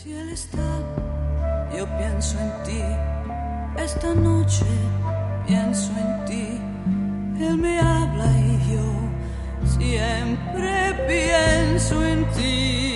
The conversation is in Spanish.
Si él está, yo pienso en ti. Esta noche pienso en ti. Él me habla y yo siempre pienso en ti.